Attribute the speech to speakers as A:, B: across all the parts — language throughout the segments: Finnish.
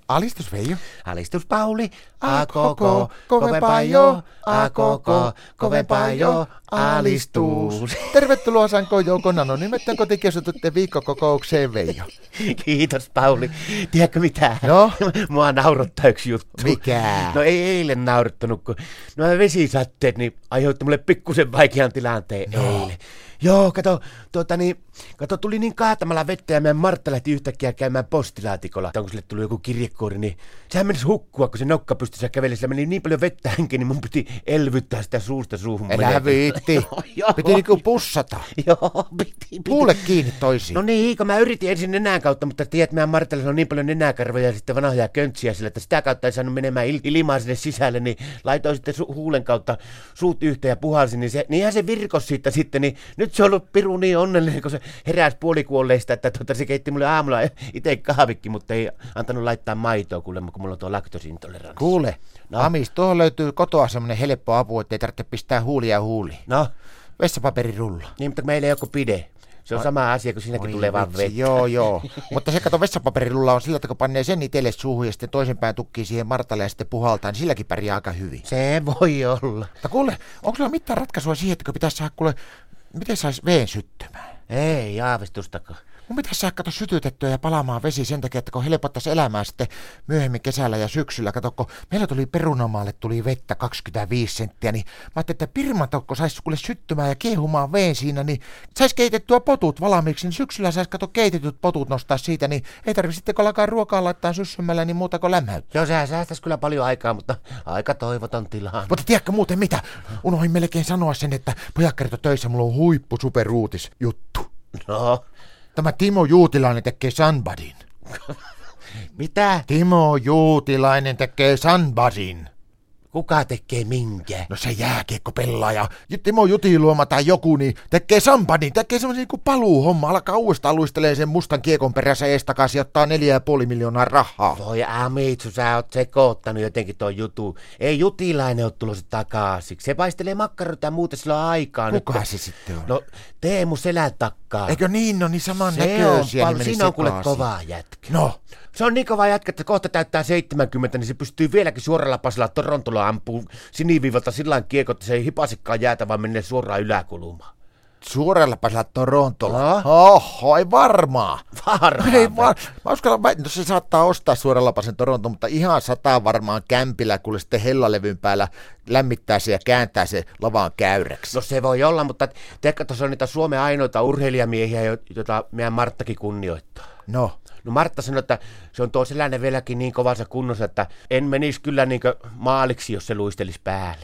A: Alistus Veijo.
B: Alistus Pauli,
A: A
B: a
A: koko, kovempaa jo, a koko, kovempaa jo, alistus. Tervetuloa Sankoon joukon anonyymetten kotikirjoitutten viikkokokoukseen, Veijo.
B: Kiitos Pauli. Tiedätkö mitä?
A: No?
B: Mua naurattaa yksi juttu.
A: Mikä?
B: No ei eilen naurattanut, kun nämä vesisatteet niin aiheutti mulle pikkusen vaikean tilanteen eilen. Joo, kato, tuli niin kaatamalla vettä ja meidän Martta lähti yhtäkkiä käymään postilaatikolla. Kun sille tuli joku kirjekuori, niin sehän menisi hukkua, kun se nokka pystyssä käveli. Sillä meni niin paljon vettä hänkin, niin mun piti elvyttää sitä suusta suuhun.
A: Älä viitti. Piti niinku pussata.
B: Joo, piti.
A: Puule kiinni toisiin.
B: No niin, kun mä yritin ensin nenän kautta, mutta tiedät, meidän Martalla on niin paljon nenäkarvoja ja sitten vanhoja köntsiä sillä, että sitä kautta ei saanut menemään ilmaa sinne sisälle, niin laitoin sitten huulen kautta suut yhteen ja puhalsin, niin niinhän se virkos siitä sitten, niin nyt se on ollut piru niin onnellinen, kun se heräsi puolikuolleista, että se keitti mulle aamulla itse kahvikki, mutta ei antanut laittaa maitoa kuulemma, kun mulla on tuo laktosiintoleranssi.
A: Kuule,
B: No.
A: Amis, tuohon löytyy kotoa semmonen helppo apu, ettei tarvitse pistää huulia huuliin.
B: No,
A: Vessapaperirulla.
B: niin, mutta meillä ei ole kuin pide. Se on sama asia, kun siinäkin tulee vaan vettä.
A: Joo. Mutta se kato vessapaperirulla on sillä, että kun pannee sen itselle suuhun ja sitten toisen pään tukkii siihen Martalle ja sitten puhaltaa, niin silläkin pärjää aika hyvin.
B: Se voi olla.
A: Mutta kuule, onko sulla mitään ratkaisua siihen, että kun pitäisi saada miten sais veen syttymään?
B: Ei aavistustakaan.
A: Mun pitäisi saada kato sytytettyä ja palaamaan vesi sen takia, että kun helpottaisi elämää sitten myöhemmin kesällä ja syksyllä. Kato, kun meillä tuli Perunamaalle vettä 25 senttiä, niin mä ajattelin, että Pirmatokko saisi kuule syttymään ja kiehumaan veen siinä, niin saisi keitettyä potut valmiiksi, niin syksyllä saisi kato keitetyt potut nostaa siitä, niin ei tarvitse sitten kun alkaa ruokaa laittaa syssymällä, niin muuta kuin lämmäyttää.
B: Joo, sehän säästäisi kyllä paljon aikaa, mutta aika toivoton tilanne.
A: Mutta tiedätkö muuten mitä? Unohdin melkein sanoa sen, että pojat kertoi töissä, mulla on huippu superuutis juttu.
B: No,
A: Tämä Timo Juutilainen tekee Sunbudin.
B: mitä?
A: Timo Juutilainen tekee Sunbudin.
B: Kuka tekee minkä?
A: No se jääkiekkopelaaja, Timo Jutiluoma tai joku, niin tekee Sunbudin, tekee semmoisen niin paluuhomma, alkaa uudestaan luistelee sen mustan kiekon perässä eestakaisin ja ottaa 4,5 miljoonaa rahaa.
B: Voi Amitsu, sä oot sekoottanut jotenkin ton jutun. Ei Jutilainen ole tulossa takaisin. Se paistelee makkaroita ja muuta sillä aikaa.
A: Kuka
B: nyt.
A: se sitten on?
B: No, Teemu selän takkaa.
A: Eikö niin, no niin saman
B: Se on
A: näköisiä,
B: paljon,
A: niin
B: siinä on kuule
A: sekaisin.
B: kova jätkä.
A: No,
B: Se on niin kova jätkä, että kohta täyttää 70, niin se pystyy vieläkin suoralla pasilla Torontolla ampuu siniviivalta sillä kiekot, että se ei hipasikaan jäätä, vaan menee suoraan yläkulmaan.
A: suorella pasilla Torontolla.
B: No.
A: Oho, ei varmaa.
B: Varmaan.
A: Ei mä uskallan no se saattaa ostaa suoralla pasin Toronto, mutta ihan 100 varmaan kämpillä, kun sitten hellalevyn päällä lämmittää se ja kääntää se lavaan käyräksi.
B: No se voi olla, mutta tiedätkö, tuossa on niitä Suomen ainoita urheilijamiehiä, joita meidän Marttakin kunnioittaa.
A: No,
B: Martta sanoi, että se on tuo seläinen vieläkin niin kovassa kunnossa, että en menisi kyllä niinkö maaliksi, jos se luistelisi päälle.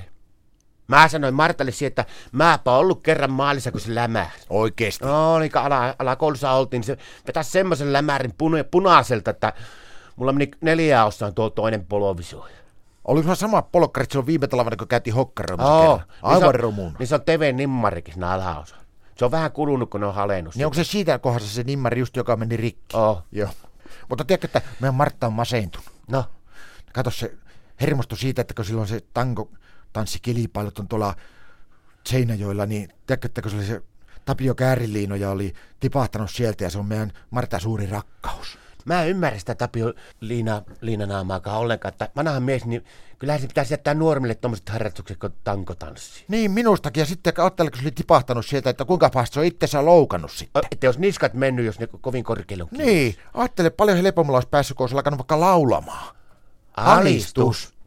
B: Mä sanoin Martalle siihen, että mäpä ollut kerran maalissa, kun se lämäri.
A: oikeesti.
B: No niin, kun alakoulussa oltiin, niin se vetäisi semmoisen lämärin punaiselta, että mulla meni 4 osaan tuo toinen polvisui.
A: Oli sulla sama polkkarit silloin viime talvena, kun käytiin hokkaroimassa
B: Oo,
A: kerran. Aivan romuun.
B: Niin se on TV-nimmarikin siinä alaosa. Se on vähän kulunut, kun ne on halennut.
A: Niin onko se siitä kohdassa se nimmari just, joka meni rikki?
B: Oh.
A: Joo. Mutta tiedätkö, että meidän Martta on masentunut.
B: No,
A: Kato, se hermostui siitä, että kun silloin se tango-tanssikilpailut on tuolla Seinäjoella, niin tiedätkö, että kun se oli se Tapio Kääriliino ja oli tipahtanut sieltä ja se on meidän Martan suuri rakkaus.
B: mä en ymmärrä sitä Tapio Liinanaamaakaan ollenkaan, että vanha mies, niin kyllähän se pitäisi jättää nuoremmille tommoset harrastukset kuin tankotanssi.
A: Niin, minustakin. Ja sitten ajattelen, kun se oli tipahtanut sieltä, että kuinka pahasti se on itsensä loukannut sitten.
B: Että jos niskat mennyt, jos ne kovin korkealle on kiinni.
A: Niin, ajattele paljon helpommalla olisi päässyt, kun olisi alkanut vaikka laulamaan.
B: Alistus.